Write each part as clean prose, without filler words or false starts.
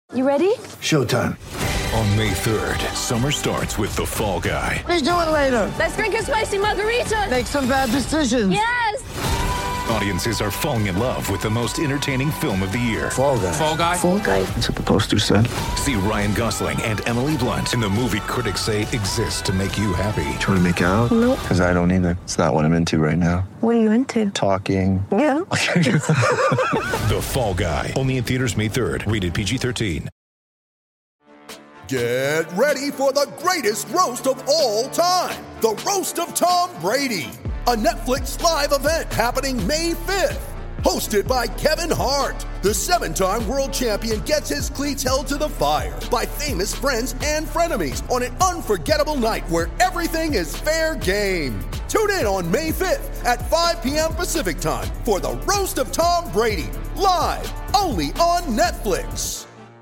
You ready? Showtime. On May 3rd, summer starts with The Fall Guy. Let's do it later. Let's drink a spicy margarita. Make some bad decisions. Yes. Audiences are falling in love with the most entertaining film of the year. Fall Guy. Fall Guy? Fall Guy. That's what the poster said. See Ryan Gosling and Emily Blunt in the movie critics say exists to make you happy. Trying to make it out? Nope. Because I don't either. It's not what I'm into right now. What are you into? Talking. Yeah. The Fall Guy. Only in theaters May 3rd. Rated PG-13. Get ready for the greatest roast of all time. The Roast of Tom Brady. A Netflix live event happening May 5th. Hosted by Kevin Hart. The 7-time world champion gets his cleats held to the fire by famous friends and frenemies on an unforgettable night where everything is fair game. Tune in on May 5th at 5 p.m. Pacific time for the Roast of Tom Brady. Live only on Netflix.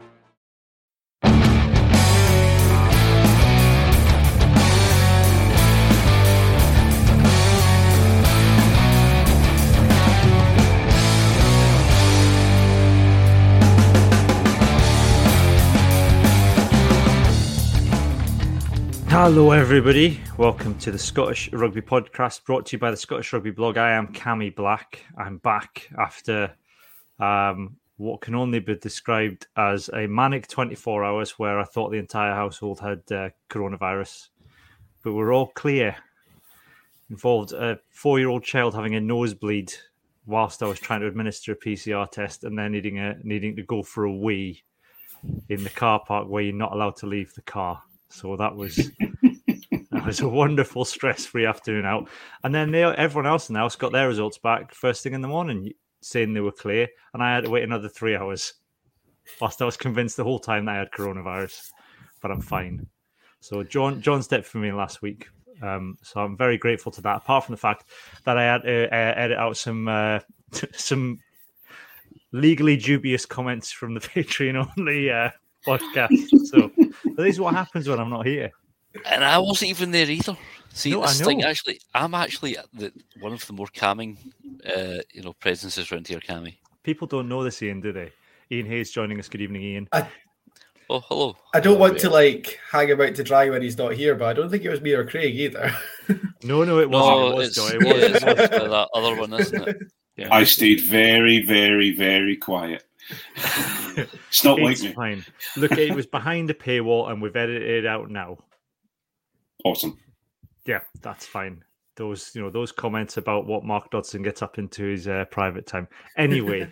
Hello everybody, welcome to the Scottish Rugby Podcast, brought to you by the Scottish Rugby Blog. I am Cammy Black. I'm back after what can only be described as a manic 24 hours where I thought the entire household had coronavirus. But we're all clear. Involved a 4-year-old child having a nosebleed whilst I was trying to administer a PCR test and then needing to go for a wee in the car park where you're not allowed to leave the car. So that was a wonderful stress-free afternoon out. And then everyone else in the house got their results back first thing in the morning saying they were clear. And I had to wait another 3 hours whilst I was convinced the whole time that I had coronavirus. But I'm fine. So John stepped for me last week. So I'm very grateful to that, apart from the fact that I had to edit out some legally dubious comments from the Patreon-only podcast. So this is what happens when I'm not here. And I wasn't even there either. See, no, this I know. thing actually, I'm actually one of the more calming, presences around here, Cammy. People don't know this, Ian, do they? Ian Hayes joining us. Good evening, Ian. Oh, hello. I don't want to hang him out to dry when he's not here, but I don't think it was me or Craig either. No, it wasn't. No, it was it's, Joy. yeah, it's that other one, isn't it? Yeah. I stayed very, very, very quiet. It's not like me. Fine. Look, it was behind a paywall, and we've edited it out now. Awesome. Yeah, that's fine. Those comments about what Mark Dodson gets up into his private time. Anyway,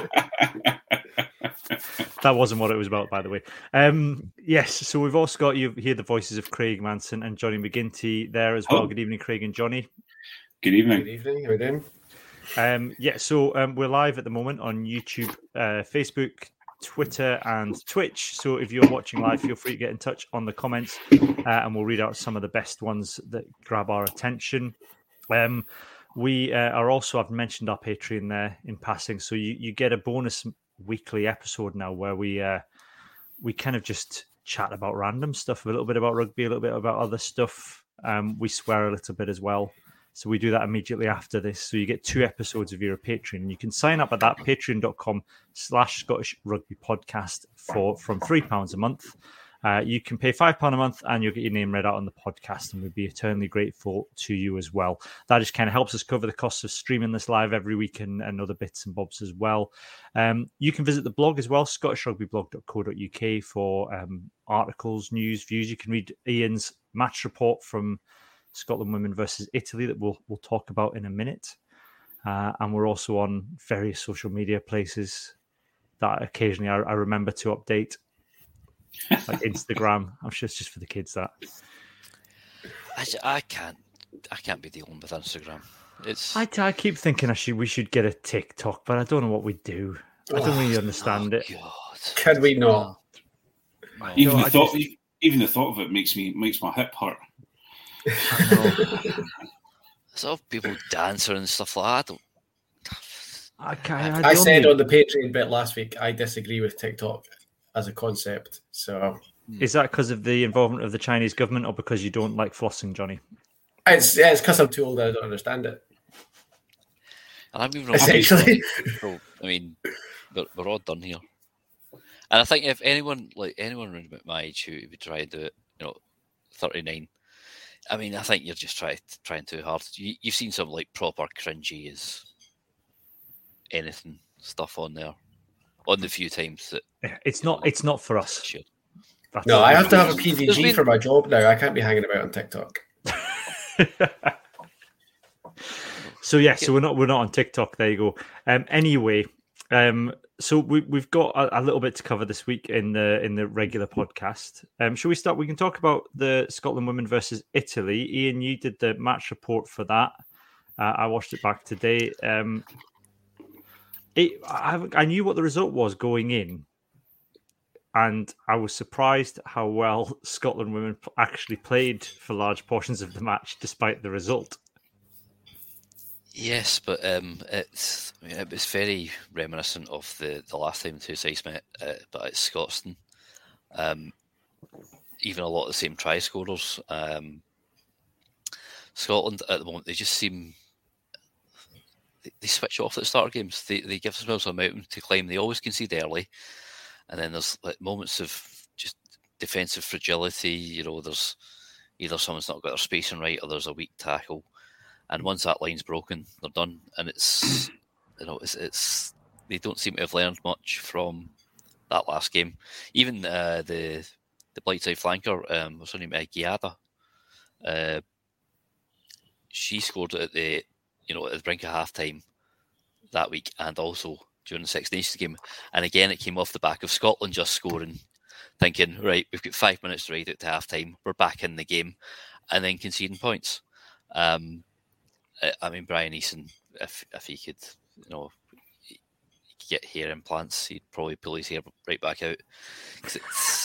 that wasn't what it was about, by the way. Yes, so we've also got you hear the voices of Craig Manson and Johnny McGinty there as well. Oh. Good evening, Craig and Johnny. Good evening. Good evening. How are you doing? We're live at the moment on YouTube, Facebook, Twitter, and Twitch. So if you're watching live, feel free to get in touch on the comments, and we'll read out some of the best ones that grab our attention. We are also, I've mentioned our Patreon there in passing, so you get a bonus weekly episode now where we kind of just chat about random stuff, a little bit about rugby, a little bit about other stuff. We swear a little bit as well. So we do that immediately after this. So you get 2 episodes if you're a Patreon. You can sign up at that, patreon.com/Scottish Rugby Podcast from £3 a month. You can pay £5 a month and you'll get your name read out on the podcast, and we'd be eternally grateful to you as well. That just kind of helps us cover the costs of streaming this live every week and other bits and bobs as well. You can visit the blog as well, scottishrugbyblog.co.uk, for articles, news, views. You can read Ian's match report from Scotland women versus Italy that we'll talk about in a minute. And we're also on various social media places that occasionally I remember to update, like Instagram. I'm sure it's just for the kids that. I can't be dealing with Instagram. I keep thinking we should get a TikTok, but I don't know what we do. I don't really understand it. God. Can we not? No. Even the thought of it makes my hip hurt. I saw people dancing and stuff like that. I said on the Patreon bit last week, I disagree with TikTok as a concept. So is that because of the involvement of the Chinese government, or because you don't like flossing, Johnny? It's because I'm too old. I don't understand it. And I'm even essentially. I mean, we're all done here. And I think if anyone around about my age who would try and do it, 39, I mean, I think you're just trying too hard. You've seen some like proper cringy as anything stuff on there, on the few times that it's not for us. Should. No, I have to have a PVG for my job now. I can't be hanging about on TikTok. So we're not on TikTok. There you go. Anyway, so we've got a little bit to cover this week in the regular podcast. Shall we start? We can talk about the Scotland women versus Italy. Ian, you did the match report for that. I watched it back today. I knew what the result was going in, and I was surprised how well Scotland women actually played for large portions of the match, despite the result. Yes, but it was very reminiscent of the last time the two sides met, but it's Scotstoun. Even a lot of the same try scorers. Scotland at the moment, they just seem they switch off at the start of games. They give themselves a mountain to climb. They always concede early, and then there's like moments of just defensive fragility. There's either someone's not got their spacing right, or there's a weak tackle. And once that line's broken, they're done. And it's they don't seem to have learned much from that last game. Even the blight side flanker, what's her name, Giada, she scored at the brink of half time that week, and also during the Six Nations game. And again, it came off the back of Scotland just scoring, thinking, right, we've got 5 minutes to ride out to half time, we're back in the game, and then conceding points. I mean, Brian Eason, if he could, get hair implants, he'd probably pull his hair right back out. Because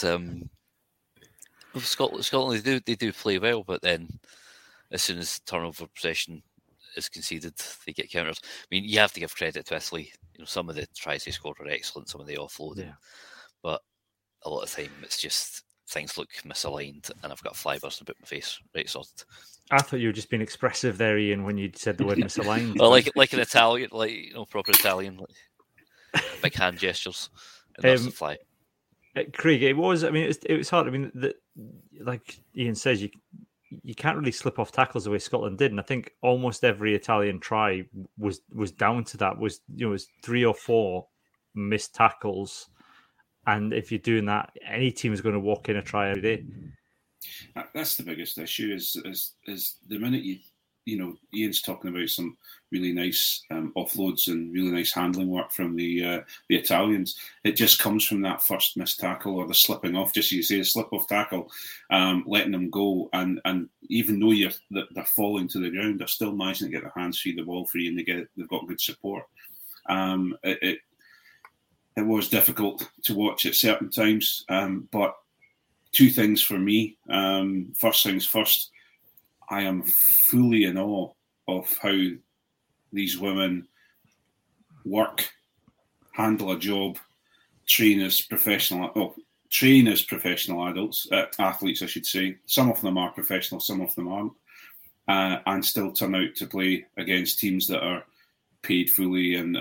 it's Scotland, they do play well, but then as soon as turnover possession is conceded, they get counters. I mean, you have to give credit to Italy. Some of the tries they scored are excellent, some of the offloading, but a lot of the time it's just things look misaligned, and I've got fly bursts about my face. Right, sorted. I thought you were just being expressive there, Ian, when you said the word misaligned. Well, like an Italian, proper Italian, big hand gestures, and that's the fly. Craig, it was. I mean, it was hard. I mean, like Ian says, you can't really slip off tackles the way Scotland did, and I think almost every Italian try was down to that. Was 3 or 4 missed tackles, and if you're doing that, any team is going to walk in a try every day. That's the biggest issue. Is the minute Ian's talking about some really nice offloads and really nice handling work from the Italians. It just comes from that first missed tackle or the slipping off, just as you say, a slip off tackle, letting them go, and even though they're falling to the ground, they're still managing to get their hands free, the ball free, and they've got good support. It was difficult to watch at certain times, but two things for me. First things first, I am fully in awe of how these women work, handle a job, train as professional adults, athletes, I should say. Some of them are professional, some of them aren't, and still turn out to play against teams that are paid fully and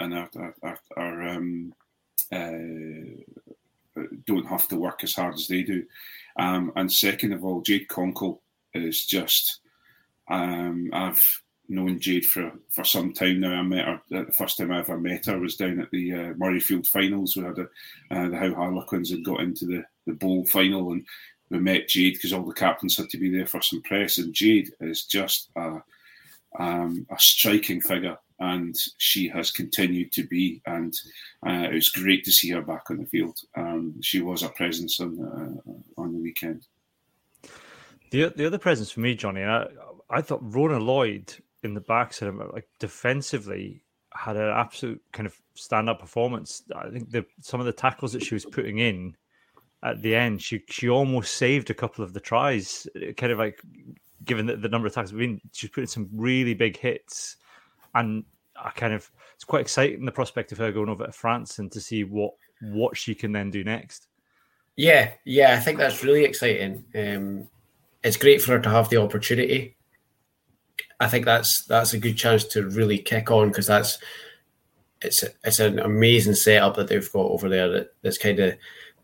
don't have to work as hard as they do. And second of all, Jade Conkle is just... I've known Jade for some time now. I met her, the first time I ever met her was down at the Murrayfield finals. We had the How Harlequins had got into the bowl final, and we met Jade because all the captains had to be there for some press. And Jade is just a striking figure, and she has continued to be. And it was great to see her back on the field. She was a presence on the weekend. The other presence for me, Johnny, I thought Rona Lloyd in the back, defensively, had an absolute kind of stand-up performance. I think some of the tackles that she was putting in at the end, she almost saved a couple of the tries. Kind of like, given the number of tackles she's putting some really big hits, and it's quite exciting, the prospect of her going over to France and to see what she can then do next. Yeah, I think that's really exciting. It's great for her to have the opportunity. I think that's a good chance to really kick on, because it's an amazing setup that they've got over there. That's kind of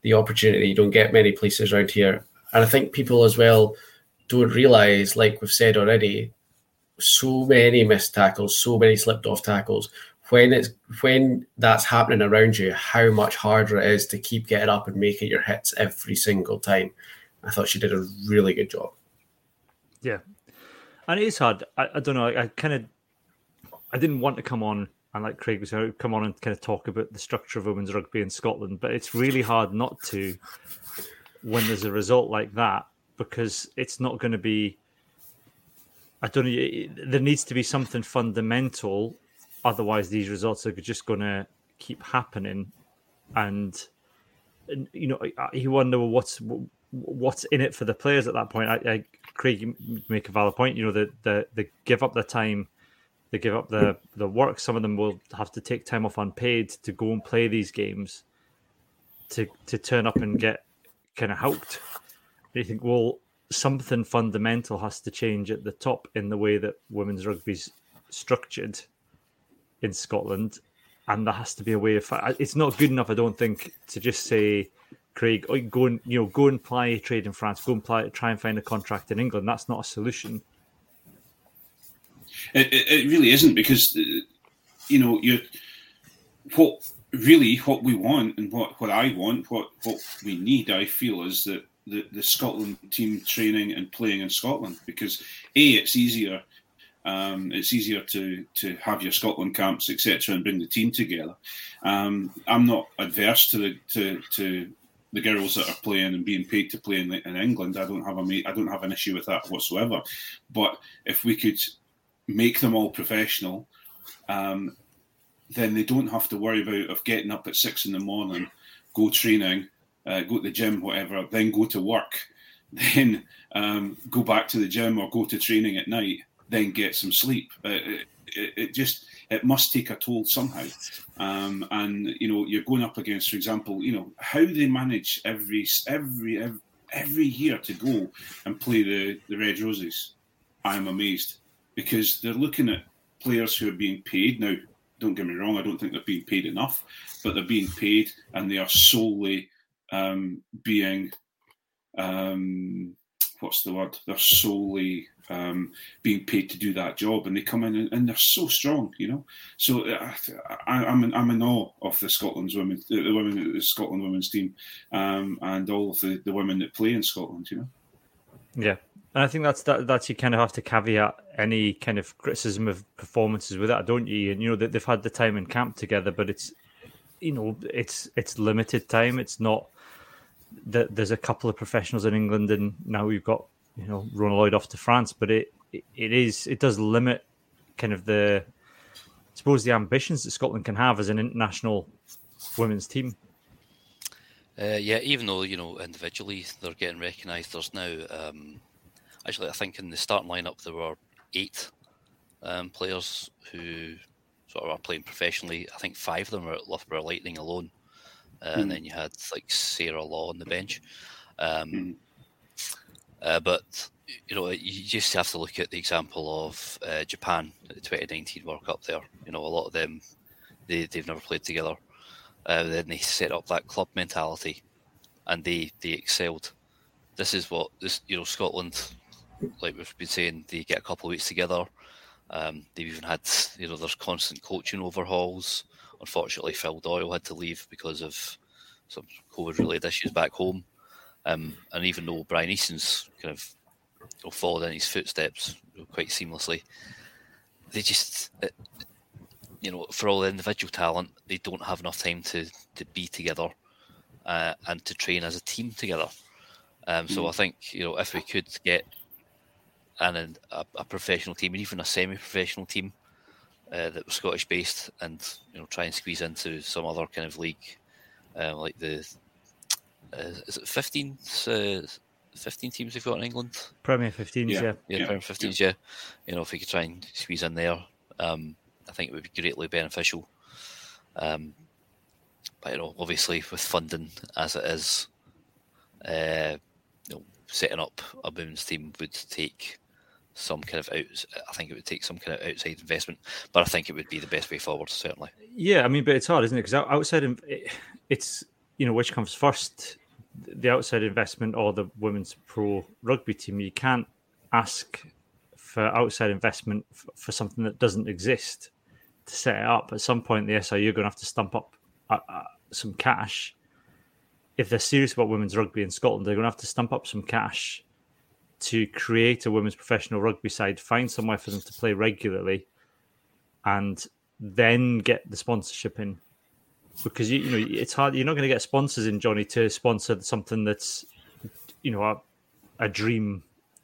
the opportunity. You don't get many places around here. And I think people as well don't realise, like we've said already, so many missed tackles, so many slipped off tackles. When that's happening around you, how much harder it is to keep getting up and making your hits every single time. I thought she did a really good job. Yeah. And it is hard. I don't know. I didn't want to come on and, like Craig was saying, come on and kind of talk about the structure of women's rugby in Scotland, but it's really hard not to when there's a result like that, because it's not going to be, I don't know, there needs to be something fundamental. Otherwise, these results are just going to keep happening. And you know, you wonder what's in it for the players at that point. Craig, you make a valid point. You know, they give up their time, they give up the work. Some of them will have to take time off unpaid to go and play these games, to turn up and get kind of helped. And you think, well, something fundamental has to change at the top in the way that women's rugby's structured in Scotland, and there has to be a way of. It's not good enough, I don't think, to just say, Craig, go and ply trade in France, go and try and find a contract in England. That's not a solution. It really isn't, because you know, what we want and what I want, what we need, I feel, is that the Scotland team training and playing in Scotland, because it's easier. It's easier to have your Scotland camps, etc., and bring the team together. I'm not adverse to the girls that are playing and being paid to play in England. I don't have an issue with that whatsoever. But if we could make them all professional, then they don't have to worry about getting up at 6 a.m, go training, go to the gym, whatever, then go to work, then go back to the gym or go to training at night, then get some sleep. It must take a toll somehow. And you know, you're going up against, for example, you know, how they manage every year to go and play the Red Roses. I'm amazed, because they're looking at players who are being paid. Now, don't get me wrong, I don't think they're being paid enough, but they're being paid, and they are solely being what's the word? They're solely being paid to do that job, and they come in and they're so strong, you know. So I'm in awe of the Scotland women's team, and all of the women that play in Scotland, you know. Yeah, and I think that's you kind of have to caveat any kind of criticism of performances with that, don't you? And you know that they've had the time in camp together, but it's, you know, it's limited time. It's not that there's a couple of professionals in England, and now we've got, you know, Rona Lloyd off to France, but it does limit kind of the ambitions that Scotland can have as an international women's team. Yeah, even though, you know, individually they're getting recognised, there's now actually, I think in the starting lineup there were 8 players who sort of are playing professionally. I think 5 of them were at Loughborough Lightning alone, and then you had like Sarah Law on the bench. But you know, you just have to look at the example of Japan at the 2019 World Cup. There, you know, a lot of them they've never played together. Then they set up that club mentality, and they excelled. This is what you know, Scotland, like we've been saying, they get a couple of weeks together. They've even had, you know, there's constant coaching overhauls. Unfortunately, Phil Doyle had to leave because of some COVID-related issues back home. And even though Brian Easton's kind of followed in his footsteps quite seamlessly, they just, you know, for all the individual talent, they don't have enough time to be together and to train as a team together. So I think, you know, if we could get a professional team, and even a semi-professional team that was Scottish-based, and, you know, try and squeeze into some other kind of league, like the is it 15 teams we've got in England? Premier 15s, yeah. Premier 15s, yeah. You know, if we could try and squeeze in there, I think it would be greatly beneficial. But, you know, obviously with funding as it is, you know, setting up a women's team would take some kind of I think it would take some kind of outside investment, but I think it would be the best way forward, certainly. Yeah, I mean, but it's hard, isn't it? Because outside of it's which comes first, the outside investment or the women's pro rugby team? You can't ask for outside investment for something that doesn't exist to set it up. At some point, the SRU are going to have to stump up some cash. If they're serious about women's rugby in Scotland, they're going to have to stump up some cash to create a women's professional rugby side, find somewhere for them to play regularly, and then get the sponsorship in. Because it's hard. You're not going to get sponsors in, Johnny, to sponsor something that's a dream.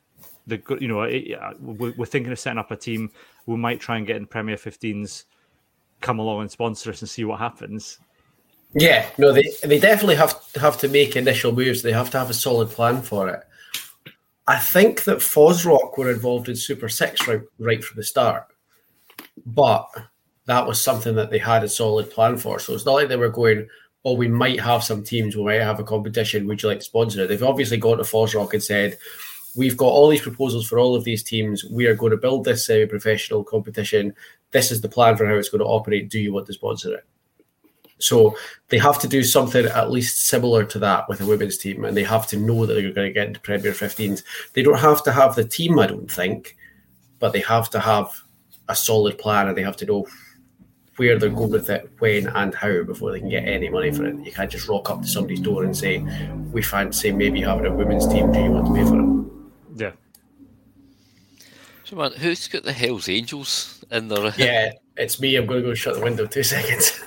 We're thinking of setting up a team. We might try and get in Premier 15s, come along and sponsor us and see what happens. Yeah, no, they definitely have to make initial moves. They have to have a solid plan for it. I think that Fosrock were involved in Super 6 right from the start, but that was something that they had a solid plan for. So it's not like they were going, oh, we might have some teams, we might have a competition, would you like to sponsor it? They've obviously gone to Fosrock and said, we've got all these proposals for all of these teams. We are going to build this semi-professional competition. This is the plan for how it's going to operate. Do you want to sponsor it? So they have to do something at least similar to that with a women's team, and they have to know that they're going to get into Premier 15s. They don't have to have the team, I don't think, but they have to have a solid plan, and they have to know where they're going with it, when and how, before they can get any money for it. You can't just rock up to somebody's door and say, we fancy maybe having a women's team. Do you want to pay for it? Yeah. So, man, who's got the Hells Angels in there? Yeah, it's me. I'm going to go shut the window 2 seconds.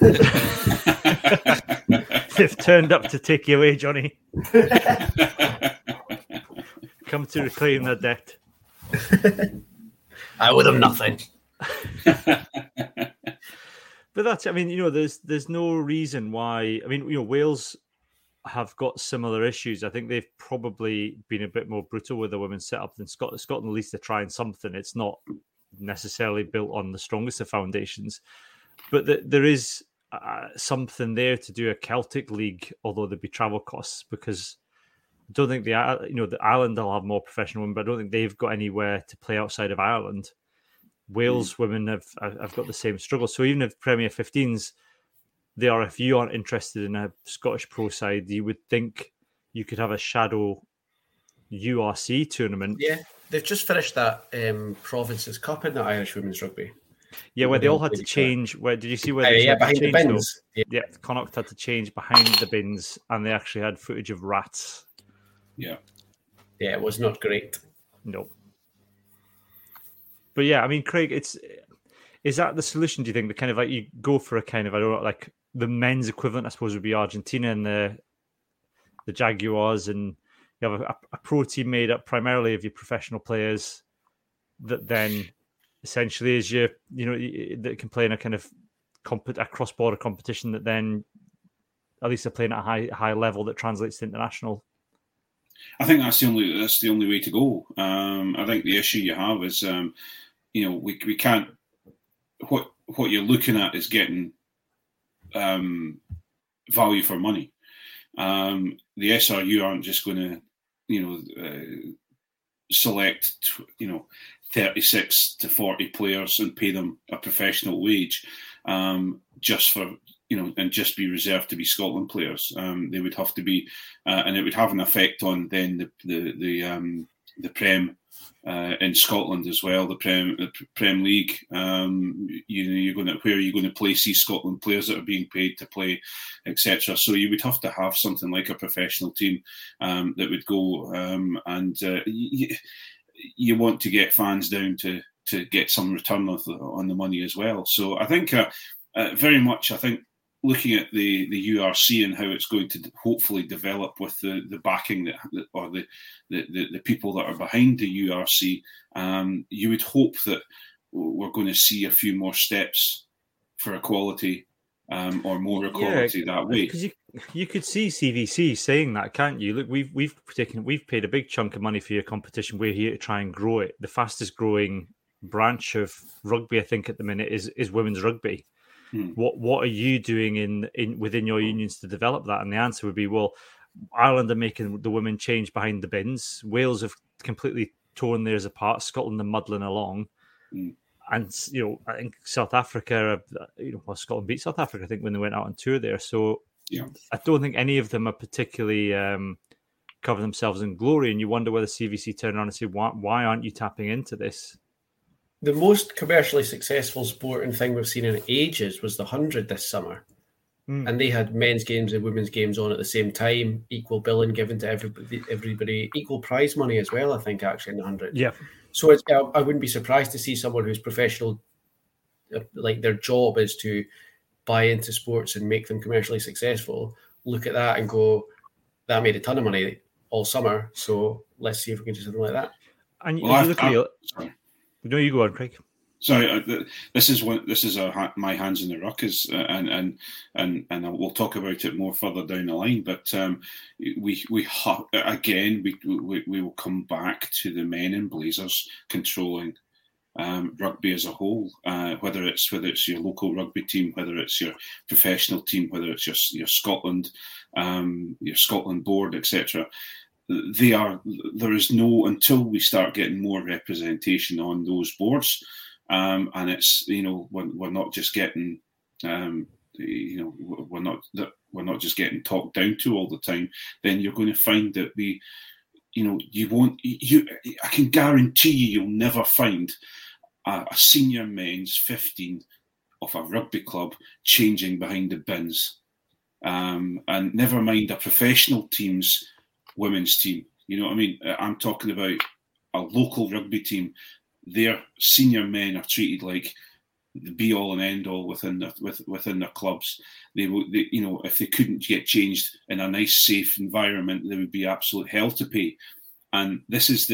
They've turned up to take you away, Johnny. Come to reclaim their debt. I owe them nothing. But that's, there's no reason why. Wales have got similar issues. I think they've probably been a bit more brutal with the women's setup than Scotland. Scotland, at least they're trying something. It's not necessarily built on the strongest of foundations, but there is something there to do a Celtic league, although there'd be travel costs, because I don't think the Ireland will have more professional women, but I don't think they've got anywhere to play outside of Ireland. Wales women have got the same struggle. So even if Premier 15s, if you aren't interested in a Scottish pro side, you would think you could have a shadow URC tournament. Yeah, they've just finished that Provinces Cup in the Irish Women's Rugby. Yeah, where they all had to change. Where did you see where they behind the bins? Yeah, Connacht had to change behind the bins, and they actually had footage of rats. Yeah, it was not great. No, but yeah, Craig, is that the solution? Do you think the kind of you go for a kind of like the men's equivalent, I suppose, would be Argentina and the Jaguars, and you have a pro team made up primarily of your professional players that then essentially is that can play in a kind of a cross-border competition that then at least they're playing at a high level that translates to international. I think that's the only way to go. I think the issue you have is we can't. What you're looking at is getting value for money. The SRU aren't just going to select 36 to 40 players and pay them a professional wage just for and just be reserved to be Scotland players. They would have to be, and it would have an effect on then the Prem in Scotland as well. The Prem League. You're going to, where are you going to place these Scotland players that are being paid to play, etc. So you would have to have something like a professional team that would go and you want to get fans down to get some return on the money as well. So I think very much, looking at the URC and how it's going to hopefully develop with the backing or the people that are behind the URC, you would hope that we're going to see a few more steps for equality or more equality that way. Because you could see CVC saying that, can't you? Look, we've paid a big chunk of money for your competition. We're here to try and grow it. The fastest growing branch of rugby, I think, at the minute is women's rugby. What are you doing in within your unions to develop that? And the answer would be, well, Ireland are making the women change behind the bins. Wales have completely torn theirs apart. Scotland are muddling along. And, I think South Africa, Scotland beat South Africa, I think, when they went out on tour there. So I don't think any of them are particularly cover themselves in glory, and you wonder whether CVC turn around and say, why aren't you tapping into this? The most commercially successful sporting thing we've seen in ages was the 100 this summer. And they had men's games and women's games on at the same time, equal billing given to everybody, equal prize money as well, I think, actually, in the 100. Yeah. So I wouldn't be surprised to see someone who's professional, like their job is to buy into sports and make them commercially successful, look at that and go, that made a ton of money all summer, so let's see if we can do something like that. And you look at no, you go on, Craig. Sorry, this is my hands in the ruckus, and we'll talk about it more further down the line. But we will come back to the men in Blazers controlling rugby as a whole, whether it's your local rugby team, whether it's your professional team, whether it's your Scotland board, etc. There is no, until we start getting more representation on those boards. And it's, we're not just getting, we're not just getting talked down to all the time. Then you're going to find that I can guarantee you'll never find a senior men's 15 of a rugby club changing behind the bins, and never mind a professional team's women's team. You know what I mean? I'm talking about a local rugby team. Their senior men are treated like the be all and end all within their clubs. If they couldn't get changed in a nice, safe environment, there would be absolute hell to pay. And this is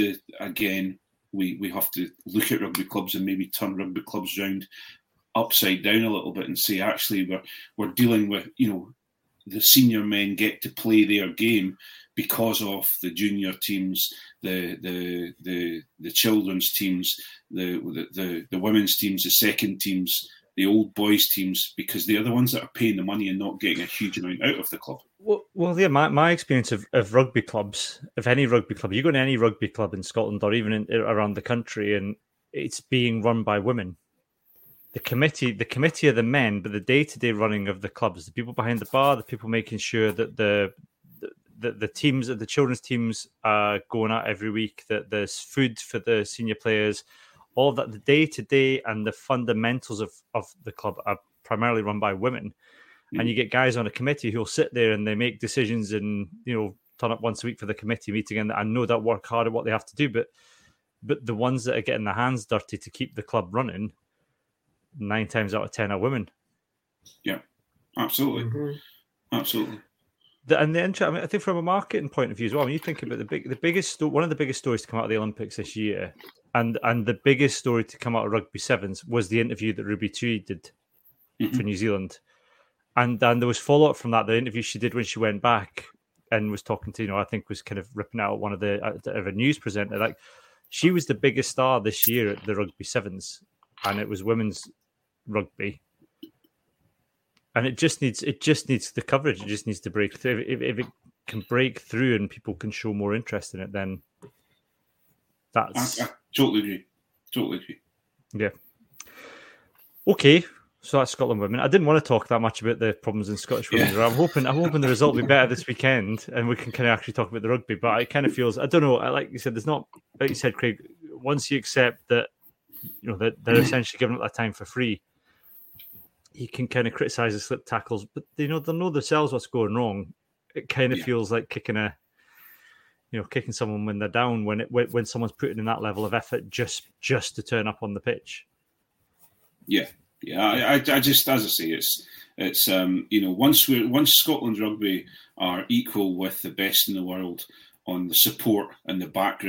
we have to look at rugby clubs and maybe turn rugby clubs round upside down a little bit and say, actually, we're dealing with, the senior men get to play their game because of the junior teams, the children's teams, the women's teams, the second teams, the old boys teams, because they're the ones that are paying the money and not getting a huge amount out of the club. Well, yeah, my experience of rugby clubs, of any rugby club, you go to any rugby club in Scotland or even around the country, and it's being run by women. The committee are the men, but the day-to-day running of the clubs, the people behind the bar, the people making sure that the teams, the children's teams are going out every week, that there's food for the senior players, all of that, the day-to-day and the fundamentals of the club are primarily run by women. And you get guys on a committee who'll sit there and they make decisions and, turn up once a week for the committee meeting and know that work hard at what they have to do. But the ones that are getting their hands dirty to keep the club running, 9 times out of 10 are women. Yeah, absolutely. Mm-hmm. Absolutely. I think from a marketing point of view as well, when you think about one of the biggest stories to come out of the Olympics this year, and the biggest story to come out of Rugby Sevens was the interview that Ruby Tui did for New Zealand. And then there was follow-up from that, the interview she did when she went back and was talking to, I think was kind of ripping out one of a news presenter. Like, she was the biggest star this year at the Rugby Sevens, and it was women's rugby. And it just needs the coverage. It just needs to break through. If it can break through and people can show more interest in it, then that's... I totally agree. Yeah. Okay. So that's Scotland women. I didn't want to talk that much about the problems in Scottish women. Yeah. I'm hoping the result will be better this weekend and we can kind of actually talk about the rugby. But it kind of feels, I don't know, like you said, there's not, like you said, Craig, once you accept that, that they're essentially giving up that time for free, you can kind of criticise the slip tackles, but they know themselves what's going wrong. It kind of feels like kicking someone when they're down, when someone's putting in that level of effort just to turn up on the pitch. Yeah. Yeah, I just, as I say, it's once Scotland rugby are equal with the best in the world on the support and the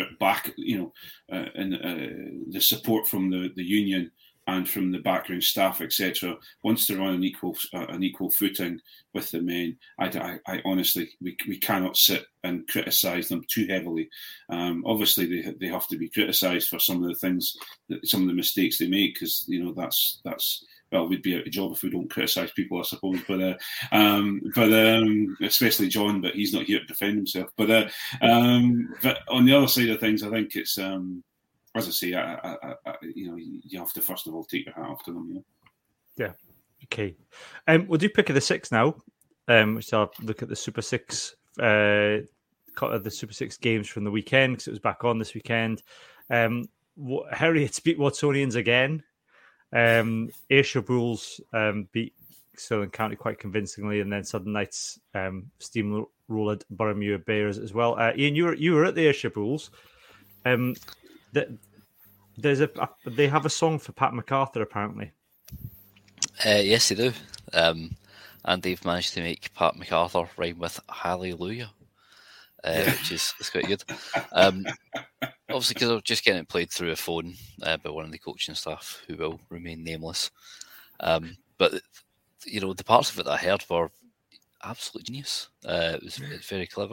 the support from the union and from the background staff, etc. Once they're on an equal footing with the men, I honestly, we cannot sit and criticise them too heavily. Obviously, they have to be criticised for some of the things, some of the mistakes they make, because that's well, we'd be out of job if we don't criticise people, I suppose. But especially John, but he's not here to defend himself. But on the other side of things, I think it's as I say, you have to first of all take your hat off to them. Yeah. Okay. We'll do pick of the six now. which I'll look at the Super 6, the Super 6 games from the weekend, because it was back on this weekend. Heriots beat Watsonians again. Ayrshire Bulls beat Stirling County quite convincingly, and then Southern Knights steamrolled Boroughmuir Bears as well. Ian, you were at the Ayrshire Bulls. They have a song for Pat MacArthur, apparently. Yes, they do. And they've managed to make Pat MacArthur rhyme with Hallelujah, which is quite good. Obviously, because I'm just getting it played through a phone by one of the coaching staff who will remain nameless. But, the parts of it that I heard were absolute genius. It's very clever.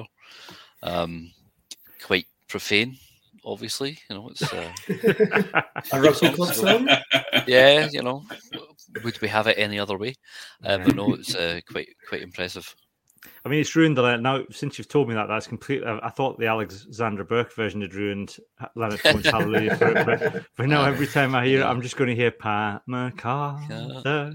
Quite profane, obviously. It's a rugby club song? Yeah, would we have it any other way? But no, it's quite impressive. I mean, it's ruined now. Since you've told me that, that's complete. I thought the Alexander Burke version had ruined Leonard Cohen's Hallelujah for it, but now every time I hear it, I'm just going to hear Pat MacArthur.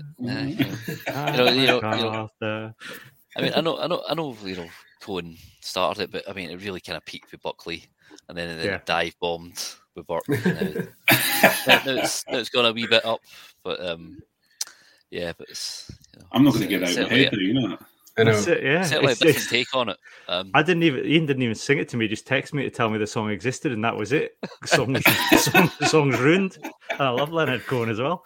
MacArthur. I mean, I know. Cohen started it, but I mean, it really kind of peaked with Buckley, and then it dive bombed with Burke. Now it's gone a wee bit up, but but it's. I'm not going to get out of my head, that. I know. Certainly a different take on it. Ian didn't even sing it to me. He just texted me to tell me the song existed, and that was it. The song's ruined. And I love Leonard Cohen as well.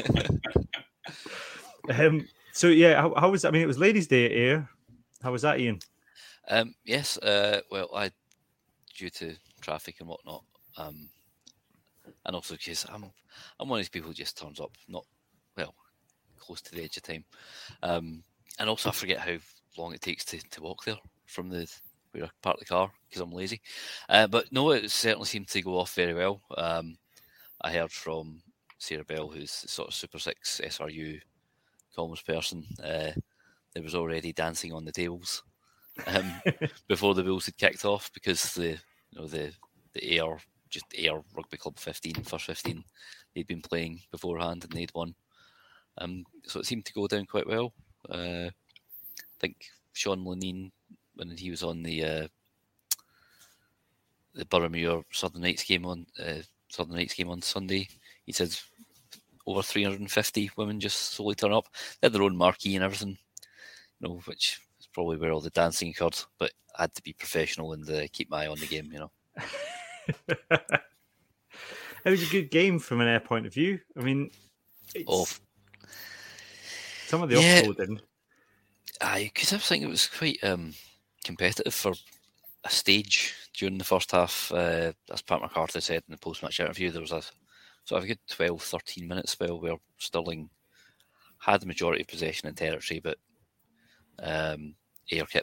So yeah, how was? I mean, it was Ladies' Day at Ayr. How was that, Ian? Yes. Well, due to traffic and whatnot, and also because I'm one of these people who just turns up close to the edge of time. And also, I forget how long it takes to walk there from where I park the car because I'm lazy. But no, it certainly seemed to go off very well. I heard from Sarah Bell, who's the sort of Super 6 SRU comms person. There was already dancing on the tables before the Bulls had kicked off because the Ayr Rugby Club 15, first 15, they'd been playing beforehand and they'd won. So it seemed to go down quite well. I think Sean Lenine, when he was on the Boroughmuir Southern Knights game on Sunday, he said over 350 women just solely turn up. They had their own marquee and everything, which is probably where all the dancing occurred. But I had to be professional and keep my eye on the game, It was a good game from an Ayr point of view. I mean, some of the offloading. Because I was thinking it was quite competitive for a stage during the first half. As Pat MacArthur said in the post-match interview, there was a sort of a good 12-13 minute spell where Stirling had the majority of possession and territory, but Ayrshire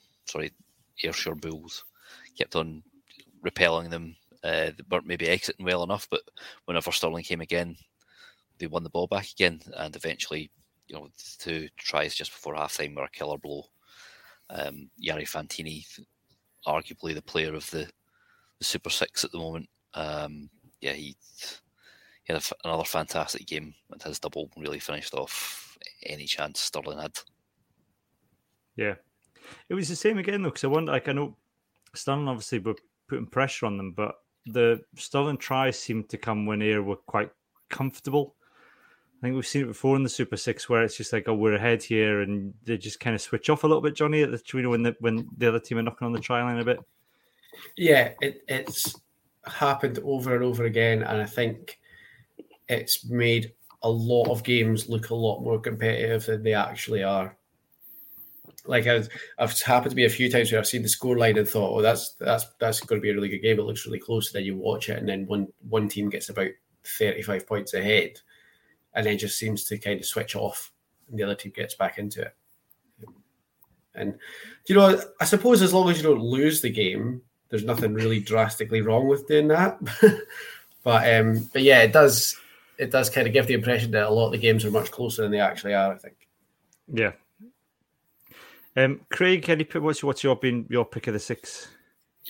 Bulls kept on repelling them. They weren't maybe exiting well enough, but whenever Stirling came again, they won the ball back again, and eventually, the two tries just before halftime were a killer blow. Jari Fantini, arguably the player of the Super 6 at the moment. He had another fantastic game, and his double really finished off any chance Stirling had. Yeah, it was the same again though, because I know Stirling obviously were putting pressure on them, but the Stirling tries seemed to come when Ayr were quite comfortable. I think we've seen it before in the Super 6 where it's just like, oh, we're ahead here, and they just kind of switch off a little bit, Johnny, when the other team are knocking on the try line a bit. Yeah, it's happened over and over again, and I think it's made a lot of games look a lot more competitive than they actually are. Like I've happened to be a few times where I've seen the scoreline and thought, oh, that's going to be a really good game. It looks really close, and then you watch it, and then one team gets about 35 points ahead, and then just seems to kind of switch off, and the other team gets back into it. And I suppose as long as you don't lose the game, there's nothing really drastically wrong with doing that. but yeah, it does kind of give the impression that a lot of the games are much closer than they actually are, I think. Yeah. Craig, what's your pick of the 6?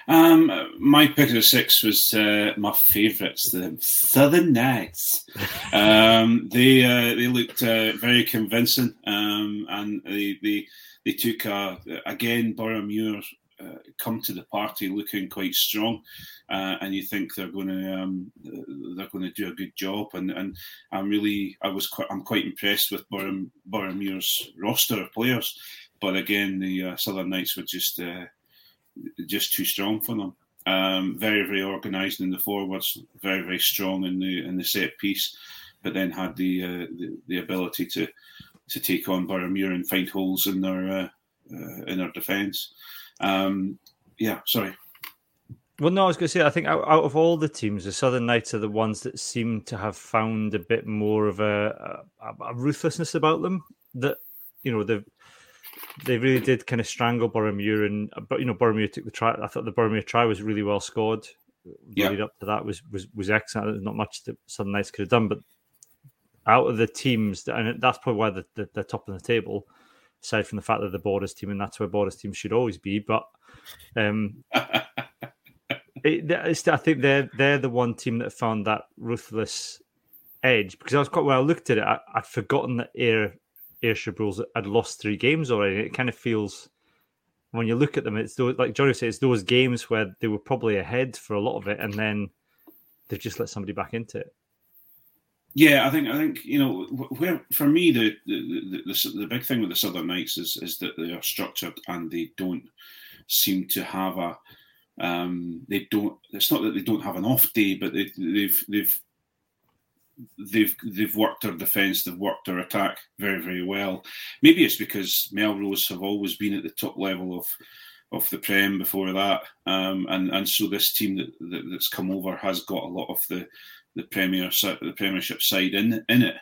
My pick of the 6 was my favourites, the Southern Knights. They looked very convincing, and they took again Boroughmuir come to the party looking quite strong, and you think they're going to do a good job, and I'm quite impressed with Boroughmuir's roster of players, but again the Southern Knights were just too strong for them. Very, very organised in the forwards, very, very strong in the set piece, but then had the ability to take on Boroughmuir and find holes in their defence. Sorry. Well, no, I was going to say, I think out of all the teams, the Southern Knights are the ones that seem to have found a bit more of a ruthlessness about them. That, you know, they really did kind of strangle Boroughmuir, but you know, Boroughmuir took the try. I thought the Boroughmuir try was really well scored. The lead up to that was excellent. There's not much that Southern Knights could have done, but out of the teams, and that's probably why they're top of the table, aside from the fact that the Borders team, and that's where Borders teams should always be. But I think they're the one team that found that ruthless edge, because when I looked at it, I'd forgotten that Ayrshire Bulls had lost 3 games already. It kind of feels, when you look at them, it's those, like Johnny said, it's those games where they were probably ahead for a lot of it, and then they've just let somebody back into it. Yeah, I think you know, where for me the big thing with the Southern Knights is that they are structured and they don't seem to have a they don't. It's not that they don't have an off day, but they've worked their defence, they've worked their attack very, very well. Maybe it's because Melrose have always been at the top level of the Prem before that, and so this team that's come over has got a lot of the Premiership side in it,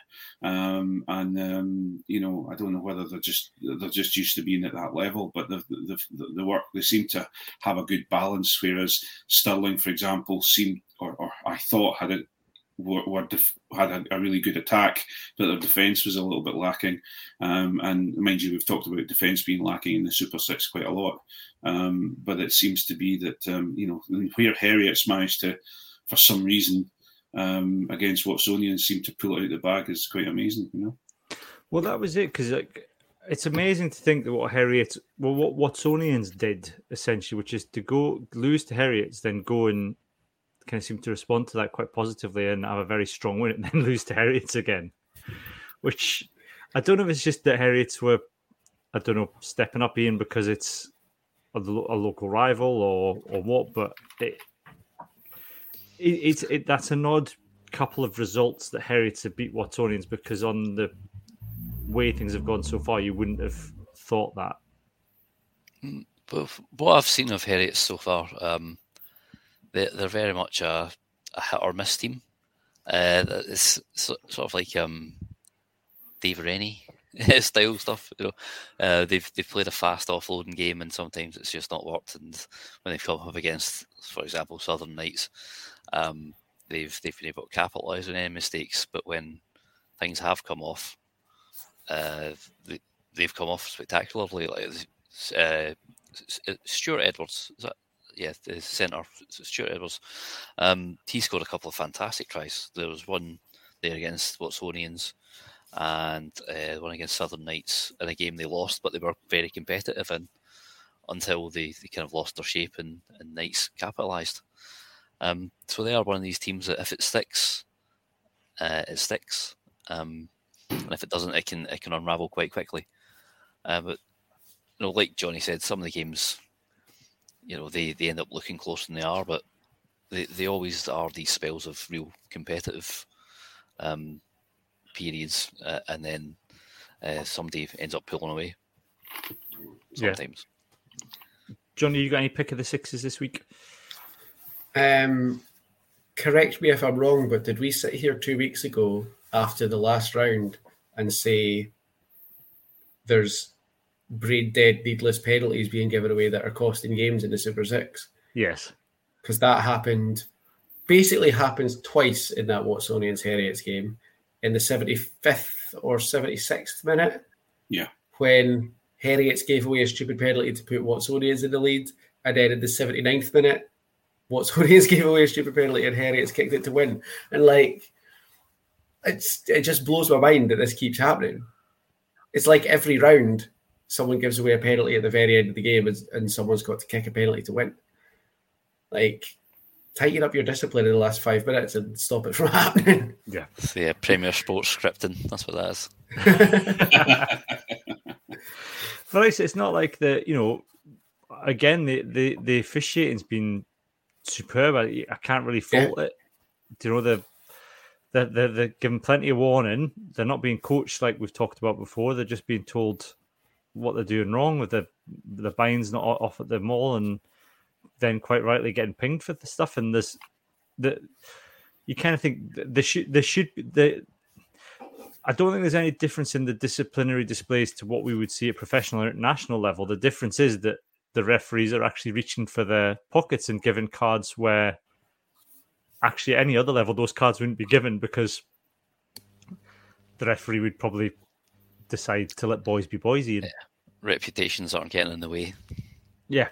you know, I don't know whether they're just used to being at that level, but the work, they seem to have a good balance. Whereas Stirling, for example, seemed, or I thought had a really good attack, but their defence was a little bit lacking. And mind you, we've talked about defence being lacking in the Super Six quite a lot, but it seems to be that you know, where Heriots managed to, for some reason, against Watsonians, seem to pull it out of the bag is quite amazing, you know. Well, that was it, because it's amazing to think that what Watsonians did essentially, which is to go lose to Heriots, then go and kind of seem to respond to that quite positively and have a very strong win, and then lose to Heriots again. Which I don't know if it's just that Heriots were, I don't know, stepping up, Ian, because it's a local rival or what, but that's an odd couple of results that Heriots have beat Watsonians, because on the way things have gone so far, you wouldn't have thought that. But what I've seen of Heriots so far, they're very much a hit or miss team. It's sort of like Dave Rennie style stuff, you know. They've played a fast offloading game, and sometimes it's just not worked. And when they've come up against, for example, Southern Knights, they've been able to capitalise on any mistakes. But when things have come off, they've come off spectacularly. Like Stuart Edwards, is that? Yeah, the centre, Stuart Edwards. He scored a couple of fantastic tries. There was one there against Watsonians, and one against Southern Knights in a game they lost, but they were very competitive in until they kind of lost their shape, and Knights capitalised. So they are one of these teams that if it sticks, it sticks. And if it doesn't, it can unravel quite quickly. But you know, like Johnny said, some of the games, you know, they end up looking closer than they are, but they always are these spells of real competitive periods, and then somebody ends up pulling away sometimes. Yeah. Johnny, you got any pick of the sixes this week? Correct me if I'm wrong, but did we sit here 2 weeks ago after the last round and say there's brain dead needless penalties being given away that are costing games in the Super Six? Yes. Because that happens twice in that Watsonians Heriots game, in the 75th or 76th minute. Yeah. When Heriots gave away a stupid penalty to put Watsonians in the lead, And then in the 79th minute, Watsonians gave away a stupid penalty and Heriots kicked it to win. And like, it just blows my mind that this keeps happening. It's like every round, someone gives away a penalty at the very end of the game and someone's got to kick a penalty to win. Like, tighten up your discipline in the last 5 minutes and stop it from happening. Yeah. It's the Premier Sports scripting. That's what that is. But it's not like again, the officiating's been superb. I can't really fault it. They're given plenty of warning. They're not being coached like we've talked about before. They're just being told what they're doing wrong with the bines not off at the mall, and then quite rightly getting pinged for the stuff. And you kind of think I don't think there's any difference in the disciplinary displays to what we would see at professional or international level. The difference is that the referees are actually reaching for their pockets and giving cards where actually at any other level those cards wouldn't be given, because the referee would probably decide to let boys be boys. Yeah. Reputations aren't getting in the way. Yeah.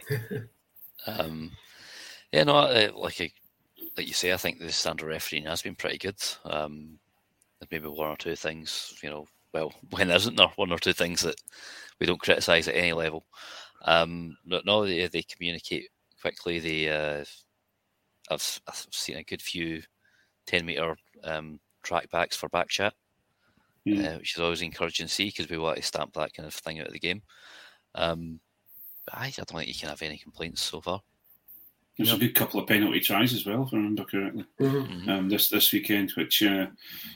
Like you say, I think the standard refereeing has been pretty good. There's maybe one or two things, when isn't there one or two things that we don't criticise at any level? They communicate quickly. I've seen a good few 10-metre track backs for back chat, which is always encouraging to see, because we want to stamp that kind of thing out of the game. But I don't think you can have any complaints so far. There's a good couple of penalty tries as well, if I remember correctly. Mm-hmm. This weekend, which not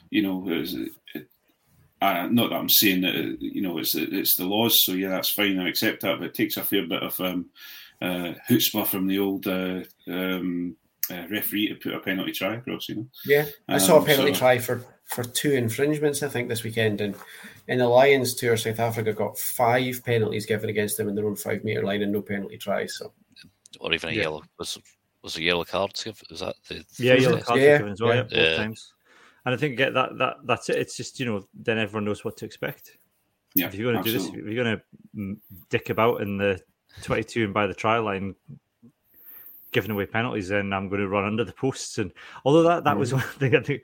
that I'm saying that it's the laws, so yeah, that's fine. I accept that, but it takes a fair bit of chutzpah from the old referee to put a penalty try across. Yeah, I saw a penalty try for 2 infringements, I think, this weekend, and in the Lions tour, South Africa got 5 penalties given against them in their own 5-metre line and no penalty tries. So. Or even a yellow. Was a yellow card? Was that the yellow card given as well? Both times. And I think that's it. It's just then everyone knows what to expect. Yeah, if you're going to do this, if you're going to dick about in the 22 and by the try line, giving away penalties, then I'm going to run under the posts. And although that was one thing, I think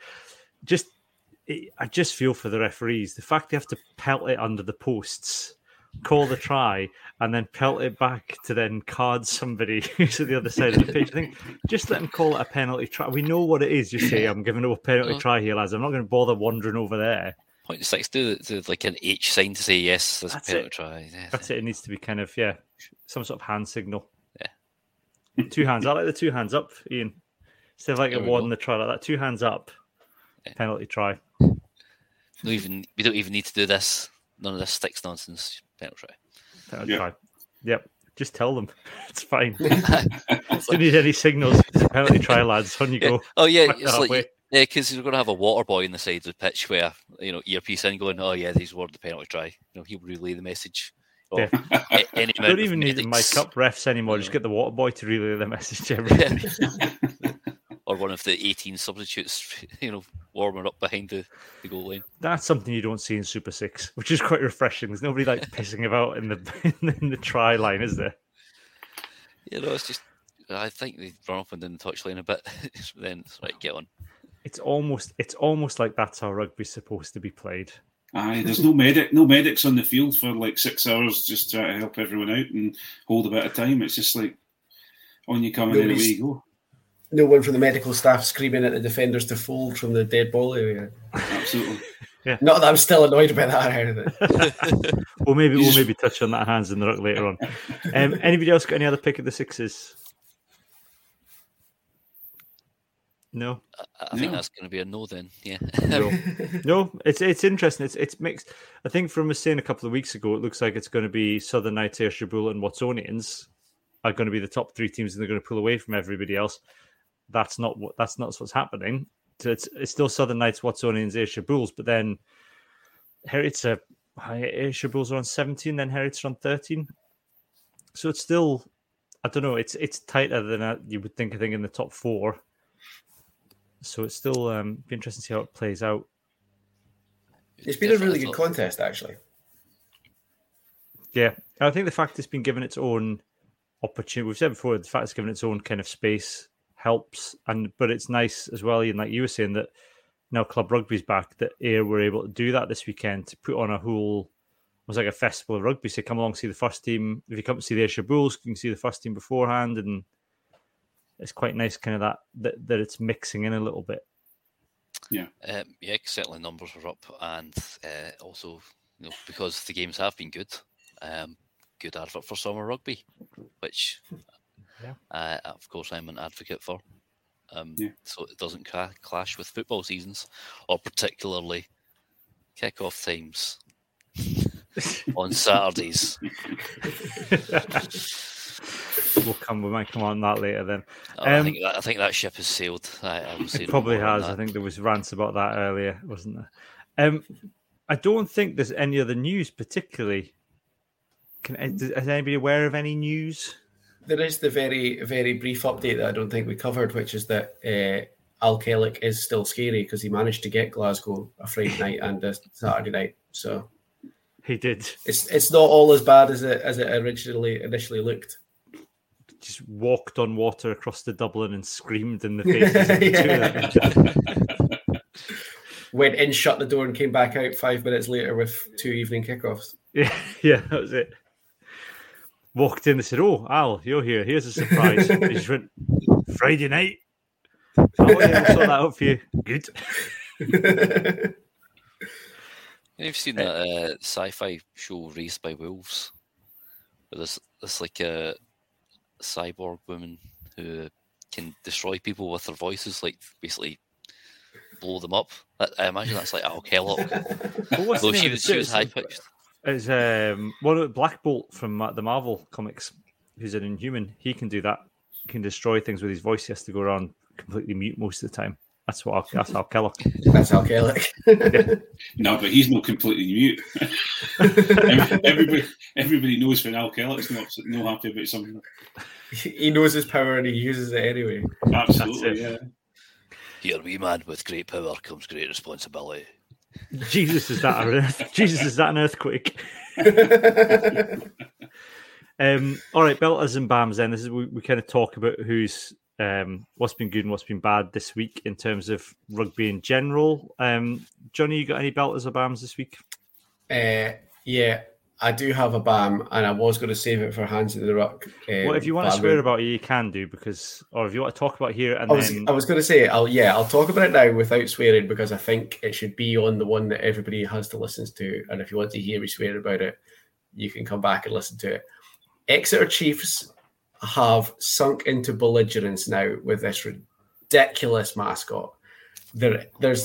I just feel for the referees. The fact they have to pelt it under the posts, call the try, and then pelt it back to then card somebody who's at the other side of the pitch. I think just let them call it a penalty try. We know what it is. You say, I'm giving up a penalty try here, lads. I'm not going to bother wandering over there. 0.6, do like an H sign to say yes, there's a penalty try. Yeah, that's it. It needs to be kind of, some sort of hand signal. Yeah. 2 hands. I like the 2 hands up, Ian. Instead of like a one in the try like that, 2 hands up, penalty try. We don't even need to do this. None of this sticks nonsense. Penalty try. Yep. Just tell them. It's fine. Don't need any signals. It's a penalty try, lads. On you go. Oh, yeah. It's like, because you're going to have a water boy in the sides of the pitch where, earpiece in going, oh, yeah, these were the penalty try. He'll relay the message. Or any don't even need to mic up refs anymore. Just get the water boy to relay the message to everybody. Or one of the 18 substitutes, warming up behind the goal line. That's something you don't see in Super 6, which is quite refreshing. There's nobody pissing about in the try line, is there? It's just, I think they run up and down the touchline a bit. Then it's right, get on. It's almost like that's how rugby's supposed to be played. Aye, there's no medics on the field for like 6 hours just trying to help everyone out and hold a bit of time. It's just like on you come and away you go. No one from the medical staff screaming at the defenders to fold from the dead ball area. Absolutely. Yeah. Not that I'm still annoyed about that or anything. We'll maybe touch on that hands in the ruck later on. Anybody else got any other pick of the sixes? No. I think that's going to be a no then. Yeah. No. It's interesting. It's mixed. I think from us saying a couple of weeks ago, it looks like it's going to be Southern Knights, Ayrshire Bull, and Watsonians are going to be the top 3 teams, and they're going to pull away from everybody else. That's not what's happening. So it's still Southern Knights, Watsonians, Ayrshire Bulls, but then Ayrshire Bulls are on 17, then Heriots are on 13. So it's still, I don't know, it's tighter than you would think. I think in the top 4. So it's still be interesting to see how it plays out. It's been a really good contest, actually. Yeah, I think the fact it's been given its own opportunity. We've said before, the fact it's given its own kind of space helps, but it's nice as well, Ian, like you were saying, that now club rugby's back, that Ayr were able to do that this weekend, to put on a whole, it was like a festival of rugby. So come along, see the first team. If you come to see the Ayrshire Bulls, you can see the first team beforehand, and it's quite nice kind of that it's mixing in a little bit. Yeah. Certainly numbers are up, and also, because the games have been good, good advert for summer rugby, which, of course, I'm an advocate for. So it doesn't clash with football seasons, or particularly kick-off times on Saturdays. We might come on that later then. I think that ship has sailed. It probably has. I think there was rants about that earlier, wasn't there? I don't think there's any other news particularly. Is anybody aware of any news? There is the very, very brief update that I don't think we covered, which is that Al Kellick is still scary because he managed to get Glasgow a Friday night and a Saturday night. So he did. It's not all as bad as it initially looked. Just walked on water across to Dublin and screamed in the faces of the two. Went in, shut the door, and came back out 5 minutes later with 2 evening kickoffs. Yeah, that was it. Walked in and said, "Oh, Al, you're here. Here's a surprise." He just went, "Friday night. Oh, yeah, we'll sort that out for you." Good. You've seen that sci-fi show Raised by Wolves? Where there's like a cyborg woman who can destroy people with her voices, like basically blow them up. I imagine that's like Al Kellock. Though she was high pitched. It's one of Black Bolt from the Marvel comics, who's an Inhuman. He can do that. He can destroy things with his voice. He has to go around completely mute most of the time. That's Al Kellock. That's Al Kellock. Yeah. No, but he's not completely mute. everybody knows when Al Kellock's not happy about something. He knows his power and he uses it anyway. Absolutely, yeah. Here, wee man, with great power comes great responsibility. Jesus, is that an earthquake? All right, belters and bams. Then this is we kind of talk about who's what's been good and what's been bad this week in terms of rugby in general. Johnny, you got any belters or bams this week? Yeah, I do have a bam, and I was going to save it for Hands in the Ruck. Well, if you want to swear about it, you can do, or if you want to talk about it here, and I was going to say, I'll talk about it now without swearing, because I think it should be on the one that everybody has to listen to. And if you want to hear me swear about it, you can come back and listen to it. Exeter Chiefs have sunk into belligerence now with this ridiculous mascot. There's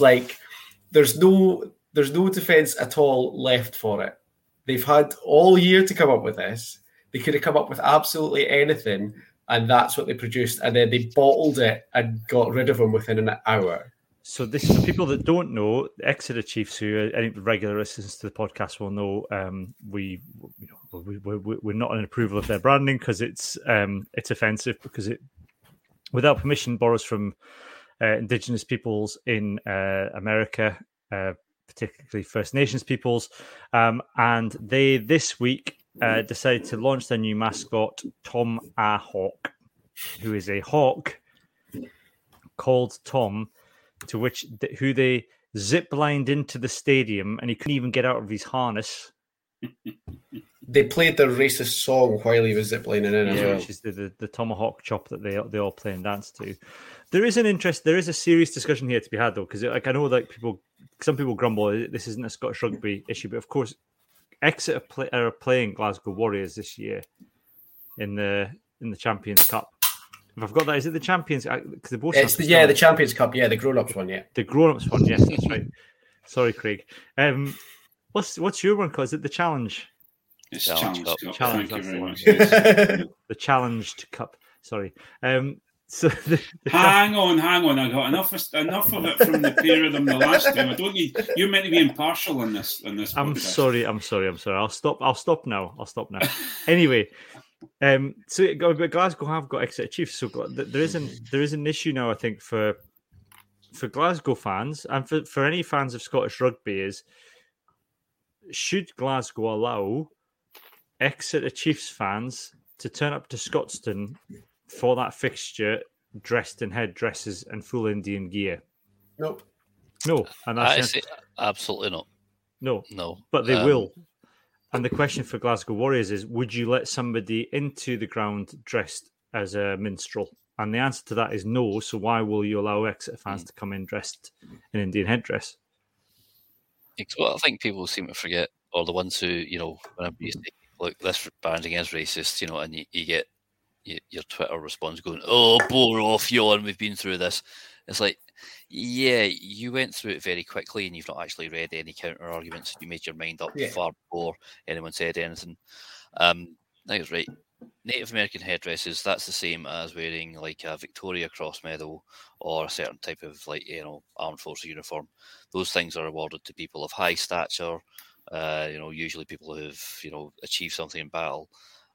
no defence at all left for it. They've had all year to come up with this. They could have come up with absolutely anything, and that's what they produced. And then they bottled it and got rid of them within an hour. So this is for people that don't know, the Exeter Chiefs, who any regular listeners to the podcast will know, we're not in approval of their branding because it's offensive, because it, without permission, borrows from Indigenous peoples in America, particularly First Nations peoples, and they this week decided to launch their new mascot, Tom a Hawk, who is a hawk called Tom, who they zip-lined into the stadium, and he couldn't even get out of his harness. They played the racist song while he was ziplining in as well. Which is the tomahawk chop that they all play and dance to. There is a serious discussion here to be had, though, because I know that some people grumble this isn't a Scottish rugby issue, but of course Exeter are playing Glasgow Warriors this year in the Champions Cup. If I've got that, is it the Champions? Because they both the Champions Cup, the grown-ups one, the grown-ups one. Yes, that's right. Sorry, Craig. What's your one called? Is it the Challenge? It's Challenge Cup. Challenge, Thank you very much. The Challenged Cup. Sorry. So hang on. I got enough of it from the pair of them the last time. I don't need. You're meant to be impartial in this. I'm podcast. sorry. I'll stop now. Anyway, so Glasgow have got Exeter Chiefs, so there is an issue now, I think, for Glasgow fans and for any fans of Scottish rugby is, should Glasgow allow Exeter Chiefs fans to turn up to Scotstoun for that fixture dressed in headdresses and full Indian gear? Nope. No, and that's absolutely not. No, but they will. And the question for Glasgow Warriors is: would you let somebody into the ground dressed as a minstrel? And the answer to that is no. So why will you allow Exeter fans to come in dressed in Indian headdress? What I think people seem to forget, or the ones who, whenever you say, look, this branding is racist, and you get your Twitter response going, oh, bore off, yawn, we've been through this. It's like, yeah, you went through it very quickly and you've not actually read any counter arguments. You made your mind up far before anyone said anything. I think it's right. Native American headdresses, that's the same as wearing like a Victoria Cross medal or a certain type of armed forces uniform. Those things are awarded to people of high stature, usually people who've, achieved something in battle.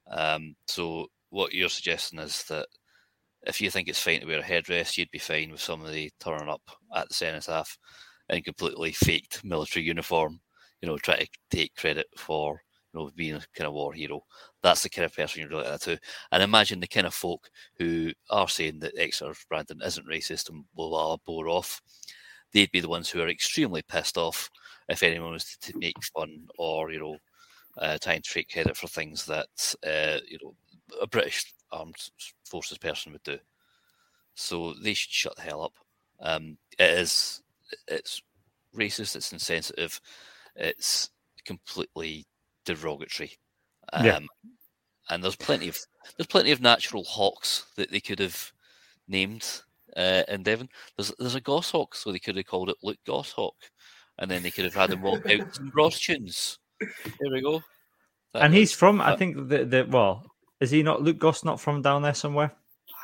So what you're suggesting is that if you think it's fine to wear a headdress, you'd be fine with somebody turning up at the cenotaph in completely faked military uniform, trying to take credit for being a kind of war hero. That's the kind of person you're really like that to. And imagine the kind of folk who are saying that Exeter branding isn't racist and will bore off. They'd be the ones who are extremely pissed off if anyone was to make fun or, try and take credit for things that, a British armed forces person would do. So they should shut the hell up. It's racist, it's insensitive, it's completely derogatory. And there's plenty of natural hawks that they could have named in Devon. There's a goshawk, so they could have called it Luke Goshawk, and then they could have had him walk out some Ross tunes. There we go. And he's from, I think, is he not, Luke Goss not from down there somewhere?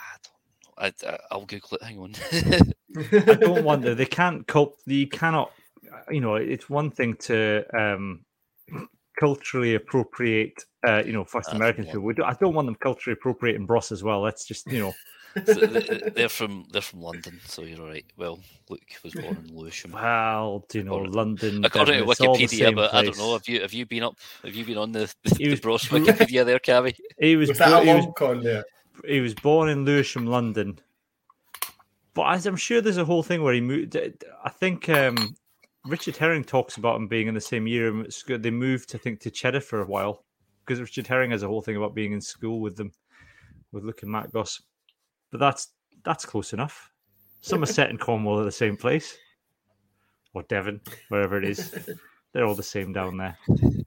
I don't know. I'll Google it. Hang on. I don't wonder. They can't cope. You cannot, it's one thing to culturally appropriate, First Americans people. I don't want them culturally appropriating Bros as well. Let's just, They're from London, so you're all right. Well, Luke was born in Lewisham. Well, London. According to Wikipedia, but I don't know. Have you been up? Have you been on the Bros Wikipedia there, Cavi? He was born in Lewisham, London. But I'm sure there's a whole thing where he moved. I think Richard Herring talks about him being in the same year. They moved, I think, to Cheddar for a while because Richard Herring has a whole thing about being in school with them, with Luke and Matt Goss. But that's close enough. Somerset and Cornwall are the same place, or Devon, wherever it is. They're all the same down there.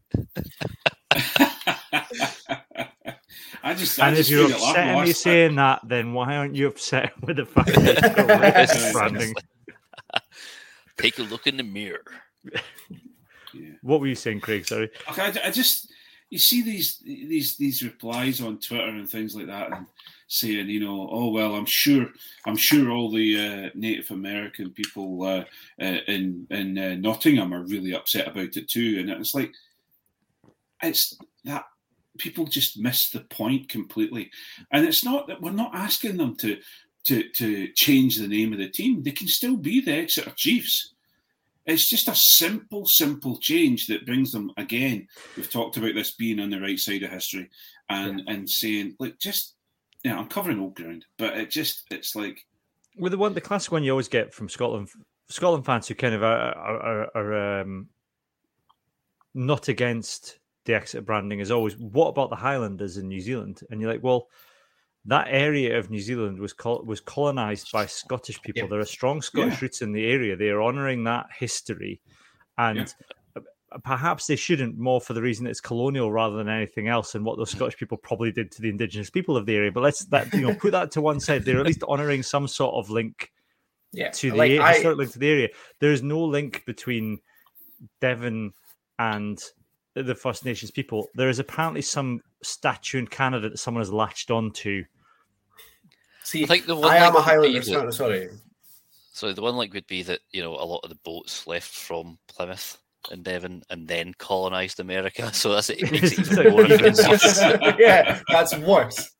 If you're upset at me saying that, then why aren't you upset with the fact that it's got racist branding? Take a look in the mirror. Yeah. What were you saying, Craig? Sorry. Okay, I just you see these replies on Twitter and things like that, and saying, oh well, I'm sure all the Native American people in Nottingham are really upset about it too, and it's like it's that people just miss the point completely, and it's not that we're not asking them to change the name of the team. They can still be the Exeter Chiefs. It's just a simple change that brings them, again, we've talked about this being on the right side of history and saying, look, just, I'm covering old ground, but it's like... Well, the classic one you always get from Scotland fans who kind of are not against the Exeter branding is always, what about the Highlanders in New Zealand? And you're like, well, that area of New Zealand was colonised by Scottish people. There are strong Scottish roots in the area. They are honouring that history. And perhaps they shouldn't, more for the reason it's colonial rather than anything else, and what those Scottish people probably did to the indigenous people of the area. But let's put that to one side. They're at least honouring some sort of link to the area. There is no link between Devon and the First Nations people. There is apparently some statue in Canada that someone has latched onto. See, I think I am a Highlander fan. Sorry. So the one link would be that a lot of the boats left from Plymouth and Devon and then colonised America. So it makes it even more offensive. Yeah, that's worse.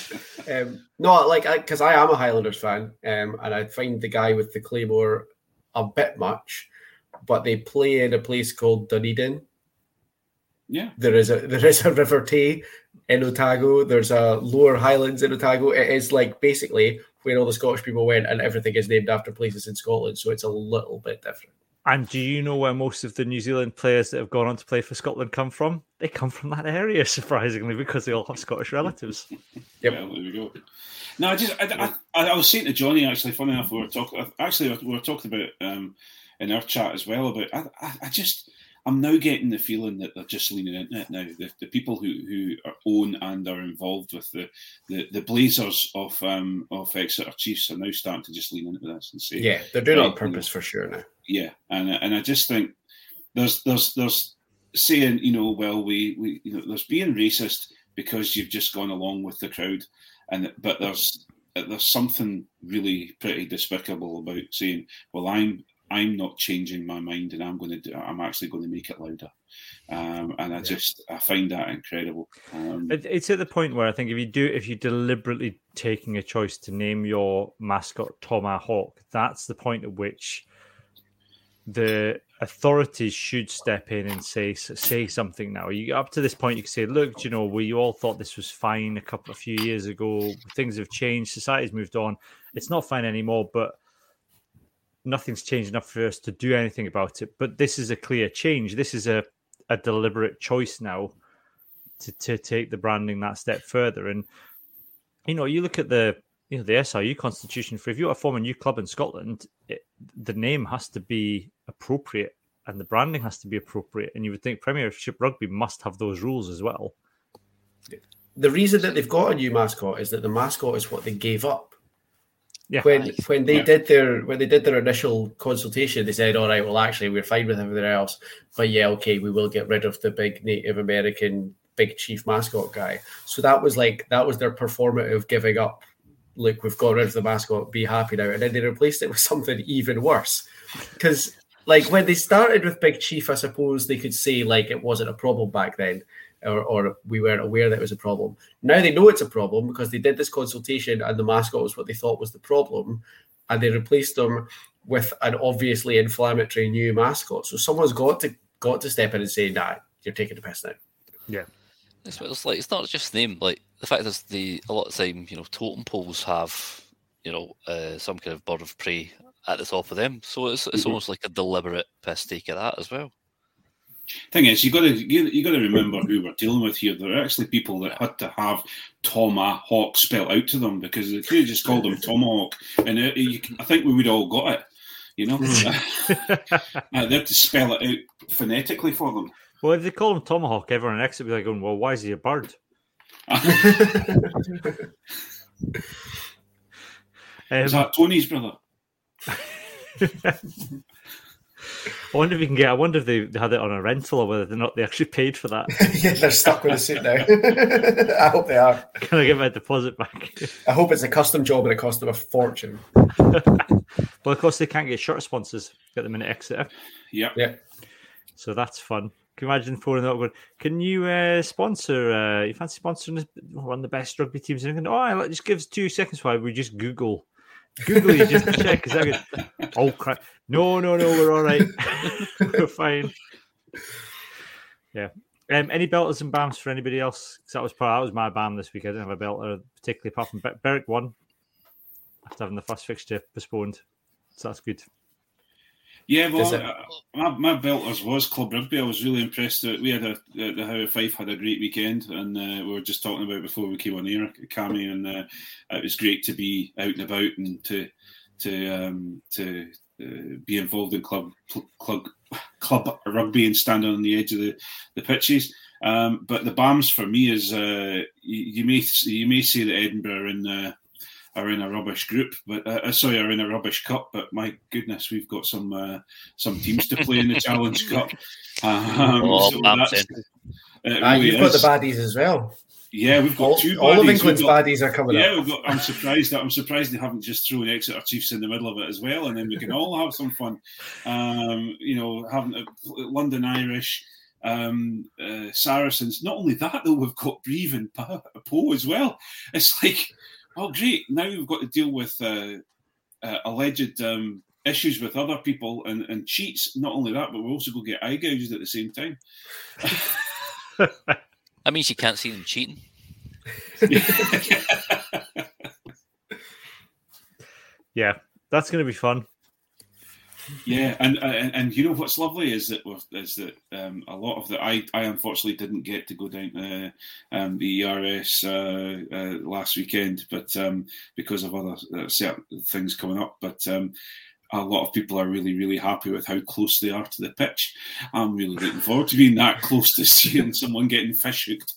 Because I am a Highlanders fan, and I find the guy with the claymore a bit much. But they play in a place called Dunedin. Yeah, there is a River Tay in Otago. There's a Lower Highlands in Otago. It is like basically where all the Scottish people went, and everything is named after places in Scotland. So it's a little bit different. And do you know where most of the New Zealand players that have gone on to play for Scotland come from? They come from that area, surprisingly, because they all have Scottish relatives. Yep. Well, there we go. No, I was saying to Johnny, actually, funny enough, we were talking about in our chat as well about. I'm now getting the feeling that they're just leaning into it now. The people who own and are involved with the Blazers of Exeter Chiefs are now starting to just lean into this and say, yeah, they're doing it on purpose for sure now. Yeah, and I just think there's saying, well, we there's being racist because you've just gone along with the crowd, but there's something really pretty despicable about saying, well, I'm not changing my mind, and I'm actually going to make it louder, and I find that incredible. It's at the point where I think if you're deliberately taking a choice to name your mascot Tomahawk, that's the point at which the authorities should step in and say something. Now, up to this point, you can say, look, we all thought this was fine a few years ago. Things have changed. Society's moved on. It's not fine anymore, but nothing's changed enough for us to do anything about it. But this is a clear change. This is a deliberate choice now to take the branding that step further. And, you look at the SRU constitution, for if you want to form a new club in Scotland, the name has to be appropriate and the branding has to be appropriate. And you would think Premiership Rugby must have those rules as well. The reason that they've got a new mascot is that the mascot is what they gave up. Yeah. When they did their initial consultation, they said, all right, well, actually, we're fine with everything else. But yeah, okay, we will get rid of the big Native American big chief mascot guy. So that was their performative giving up. Look, we've got rid of the mascot, be happy now. And then they replaced it with something even worse. Because, when they started with Big Chief, I suppose they could say, it wasn't a problem back then, or we weren't aware that it was a problem. Now they know it's a problem because they did this consultation and the mascot was what they thought was the problem, and they replaced them with an obviously inflammatory new mascot. So someone's got to step in and say, nah, you're taking the piss now. Yeah. It's not just name. The fact is, a lot of time, totem poles have, some kind of bird of prey at the top of them. So it's almost like a deliberate piss take of that as well. Thing is, you got to remember who we're dealing with here. There are actually people that had to have Tomahawk spelled out to them, because if you just called them Tomahawk, and I think we would all got it. They had to spell it out phonetically for them. Well, if they call him Tomahawk, everyone in Exeter would be going, well, why is he a bird? Is that Tony's brother? I wonder if they had it on a rental or whether they actually paid for that. Yeah, they're stuck with a suit now. I hope they are. Can I get my deposit back? I hope it's a custom job and it cost them a fortune. Well, of course, they can't get shirt sponsors at the minute Exeter. Yeah. So that's fun. Can you imagine phoning up going, can you sponsor, you fancy sponsoring one of the best rugby teams in England? Oh, just give us 2 seconds while we just Google you just to check. Oh, crap. No, we're all right. We're fine. Yeah. Any belters and bams for anybody else? Because that was my bam this week. I didn't have a belter, particularly apart from Berwick won after having the first fixture postponed. So that's good. Yeah, well, my belters was Club Rugby. I was really impressed. We had the How of Fife had a great weekend, and we were just talking about before we came on air, Cammy, and it was great to be out and about and to be involved in club rugby and stand on the edge of the pitches. But the BAMs for me is you may say that Edinburgh are in a rubbish group, but are in a rubbish cup. But my goodness, we've got some teams to play in the Challenge Cup. You've got the baddies as well. Yeah, we've got two baddies. All of England's baddies are coming up. Yeah, I'm surprised they haven't just thrown Exeter Chiefs in the middle of it as well, and then we can all have some fun. Having London Irish, Saracens. Not only that, though, we've got Brive and Poe as well. It's like, oh, great! Now we've got to deal with alleged issues with other people and cheats. Not only that, but we're also going to get eye gouged at the same time. That means you can't see them cheating. Yeah, that's going to be fun. Yeah, and you know what's lovely is that a lot of I unfortunately didn't get to go down to the ERS last weekend, but because of other certain things coming up, but. A lot of people are really, really happy with how close they are to the pitch. I'm really looking forward to being that close to seeing someone getting fish hooked.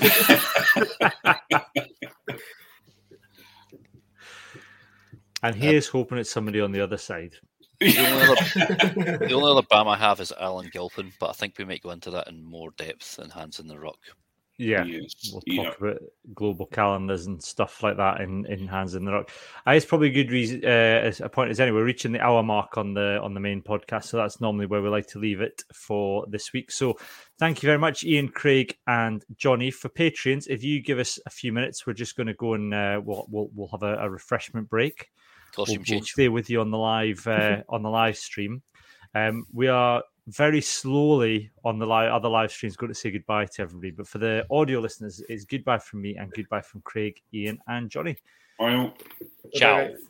And here's hoping it's somebody on the other side. The only other BAM I have is Alan Gilpin, but I think we might go into that in more depth in Hands in the Ruck. Yeah, yes. We'll talk about global calendars and stuff like that in Hands in the Ruck. It's probably a good reason. As a point is anyway, we're reaching the hour mark on the main podcast, so that's normally where we like to leave it for this week. So, thank you very much, Ian, Craig, and Johnny. For Patreons, if you give us a few minutes, we're just going to go and we'll have a refreshment break. We'll stay with you on the live stream. We are very slowly on the other live streams going to say goodbye to everybody, but for the audio listeners, it's goodbye from me and goodbye from Craig, Ian, and Johnny. Well, ciao.